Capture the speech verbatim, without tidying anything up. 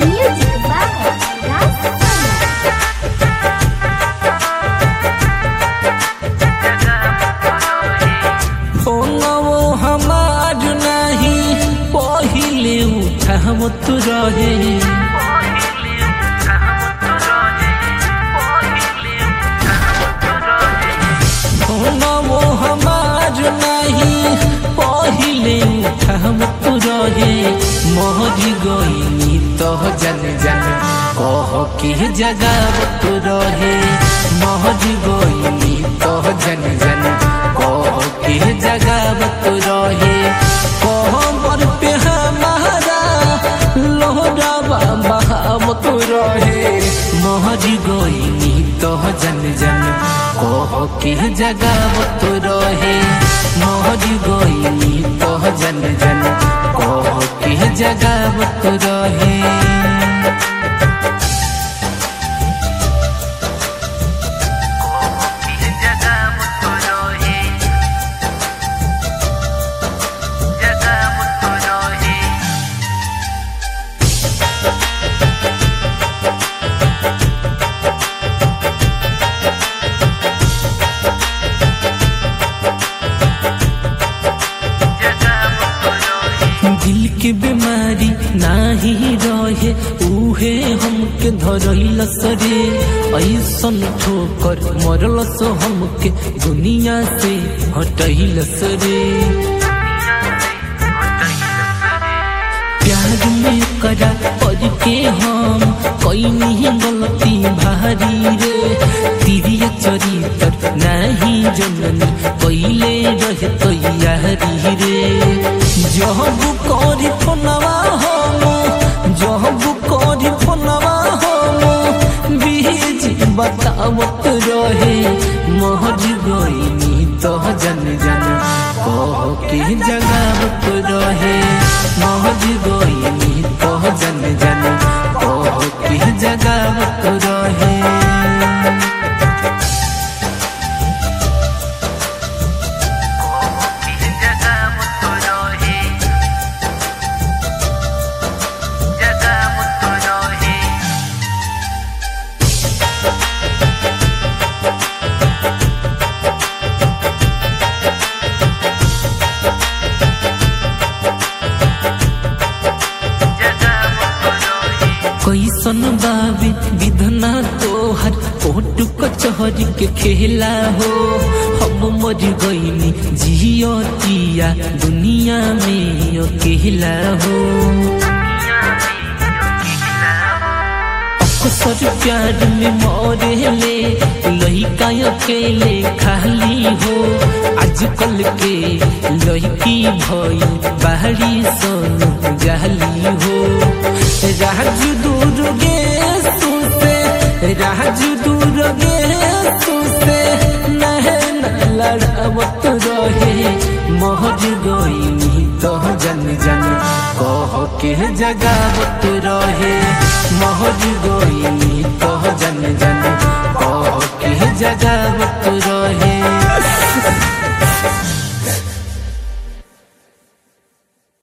Music by फोनवो हमार नहीं पहिले उठावत रहे फोनवो हमार नहीं पहिले उठावत रहे मोहरी गईनी तो जन जन कह के जगावत रहे मोहरी गईनी तो जन जन कह के जगावत रहे कोहबर पे हमारा लोहरावा बहावत रहे मोहरी गईनी तो जन जन कह के जगावत रहे मोहरी गईनी तो जन जन कह के जगावत रहे दिल के बीमारी नाही रहे उहे हमके धरैलस रे ऐसन ठोकर मरलस हमके दुनिया से हटैलस रे प्यार में करा पड़ के हम कईनी गलती भारी रे तिरिया चरितर नहीं जननी पहले रहे तैयारी रे जब करी फोनवा हम जब करी फोनवा हम बीज बतावत रहे मोहर गईनी तो जन जन कह के जगावत रहे मोहर गईनी तो जन जन कह के जगावत रहे कैसन बाबी विधना तोहर ओट कचहरी के खेला हो हम मर गईनी जियतिया दुनिया में अकेला हो अक्सर प्यार में मरेले लइका अकेले खाली हो आजकल के लड़की भई बाहरी सन जाली हो राजू दूर गे सुसे राजू दूर गे सुसे नहन लड़ावत रहे मोहर गईनी तो जन जन कह के जगावत रहे मोहर गईनी तो जन जन कह के जगावत रहे।